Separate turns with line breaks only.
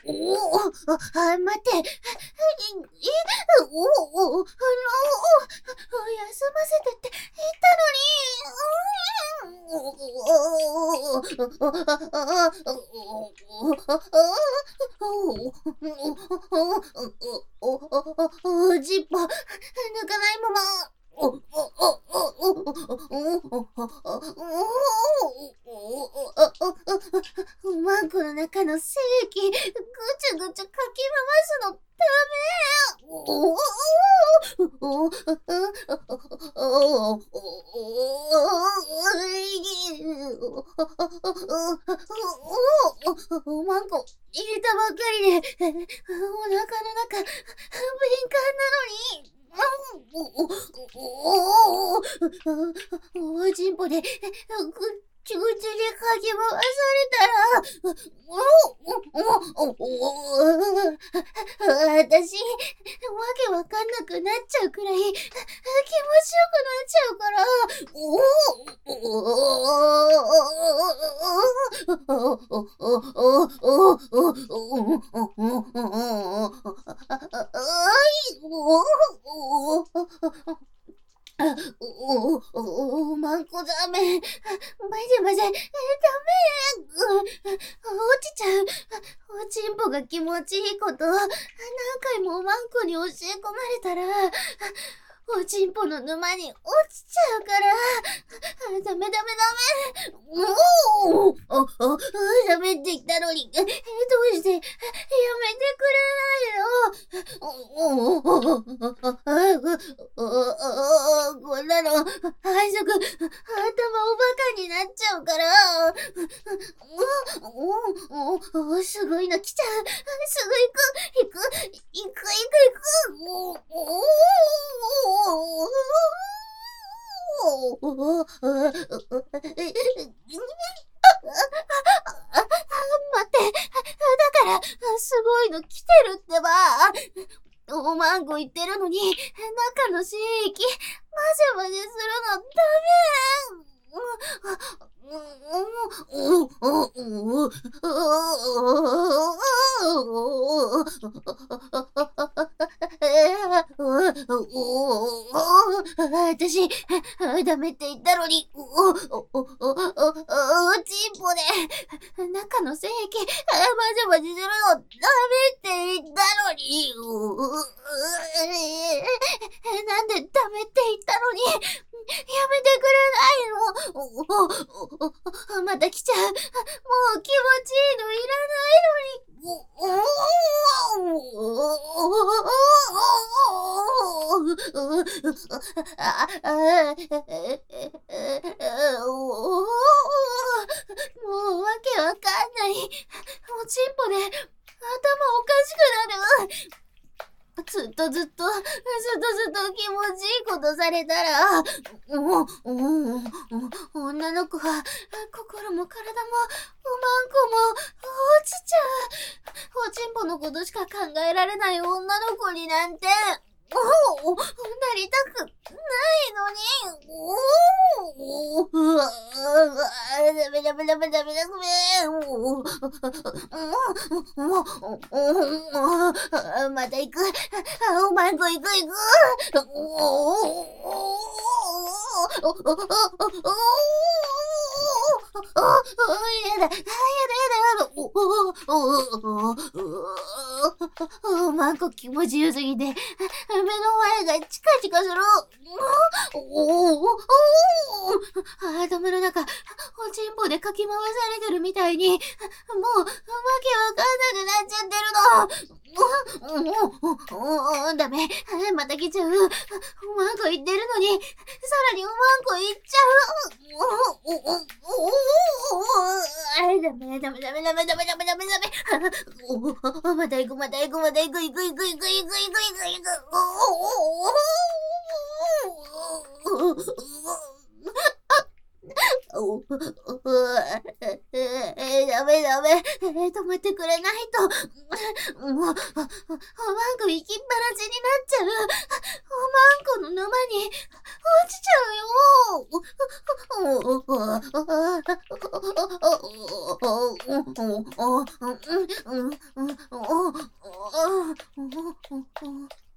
待って。休ませてって言ったのに。ジッポ、抜かないまま。マンコの中の精液、ぐちゃぐちゃかき回すのダメ。マンコ、入れたばっかりで、お腹の中、敏感なのに。おちんぽで、ぐちゅぐちゅでかき回されたら、私、わけわかんなくなっちゃうくらい、気持ちよくなっちゃうから、マンコダメ。まぜ。ダメ。落ちちゃう。おちんぽが気持ちいいこと、何回もマンコに教え込まれたら、おちんぽの沼に落ちちゃうから、ダメ。ダメって言ったのに、どうして、やめてくれないの。こんなの、配色、頭おバカになっちゃうから。すごいの来ちゃう。すぐ行く。待って。だから、すごいの来てるってば。おまんご言ってるのに、中の精液、混ぜするのダメ。私、ダメって言ったのに、チンポで、中の精液、混ぜするのダメって言ったのに、なんでダメって言ったのに、やめてくれないの。また来ちゃう。もう気持ちいいのいらないのに。もうわけわかんない。おちんぽで頭おかしくなる。ずっと気持ちいいことされたら、女の子は心も体もおまんこも落ちちゃう。おちんぽのことしか考えられない女の子になんて、なりたくないのに。ダメ。また行く。おまんこ行く。やだ。マンコ気持ちよすぎて、目の前がチカチカする。頭の中、おちんぽでかき回されてるみたいに、もう、わけわかんなくなっちゃってるの。ダメ。また来ちゃう。マンコ言ってるのに、さらにマンコ言っちゃう。ダメ。また行く。 ダメダメ。止めてくれないと。もう、おまんこ行きっぱなしになっちゃう。おまんこの沼に落ちちゃうよ。